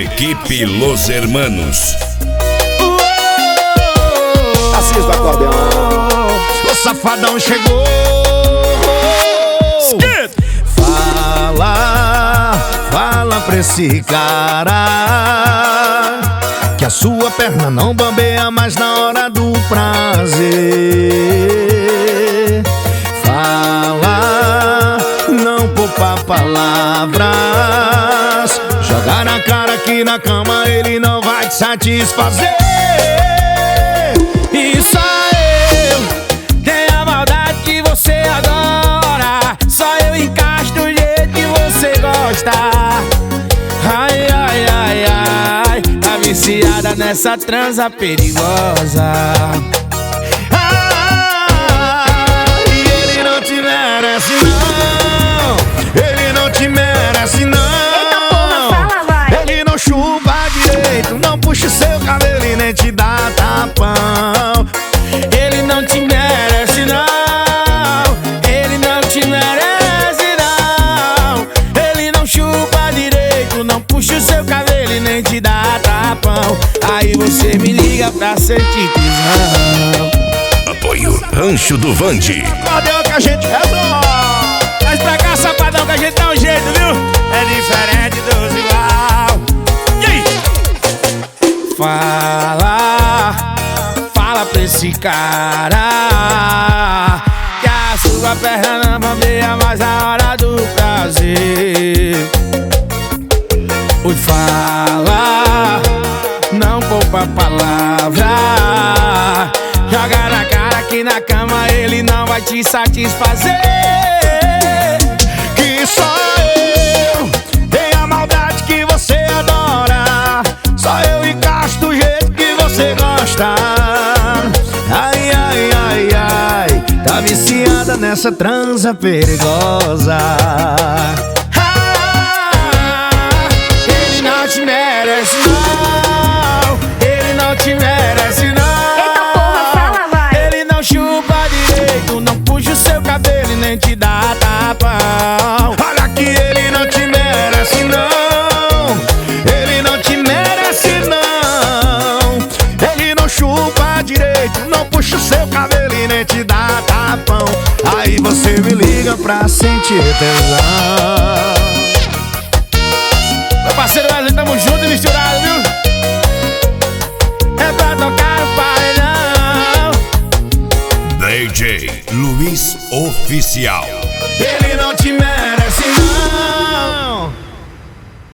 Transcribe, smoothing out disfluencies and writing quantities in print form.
Equipe Los Hermanos. Assis do acordeão. O safadão chegou. Fala pra esse cara que a sua perna não bambeia mais na hora do prazer. Fala, não poupa palavras. Jogar na cara que na cama ele não vai te satisfazer. E só eu tenho a maldade que você adora. Só eu encaixo do jeito que você gosta. Ai, ai, ai, ai, tá viciada nessa transa perigosa. E ele não te merece não. Ele não te merece não. Eita porra, fala, vai. Ele não chupa direito, não puxa o seu cabelo e nem te dá tapão. Ele não te merece não. Ele não te merece não. Ele não chupa direito, não puxa o seu cabelo e nem te dá tapão. Aí você me liga pra sentir tesão. Apoio Rancho do Vande. Acordeão que a gente resolve. Mas pra cá, safadão, que a gente dá um jeito, viu? É diferente dos igual. E aí? Fala pra esse cara que a sua perna não bambeia mais na hora do prazer. Oi, fala, não poupa palavra. Joga na cara que na cama ele não vai te satisfazer. Que só eu tenho a maldade que você adora. Só eu encaixo do jeito que você gosta. Ai, ai, ai, ai, tá viciada nessa transa perigosa. Ele não te merece não. Ele não te merece não. Eita porra, fala, vai. Ele não chupa direito, não puxa o seu cabelo e nem te dá tapão. Olha que ele não te merece não. Ele não te merece não. Ele não chupa direito, não puxa o seu cabelo e nem te dá tapão. Aí você me liga pra sentir tesão. Meu parceiro Wesley, tamo junto e misturado, viu? É pra tocar o paredão. DJ Luiz Oficial. Ele não te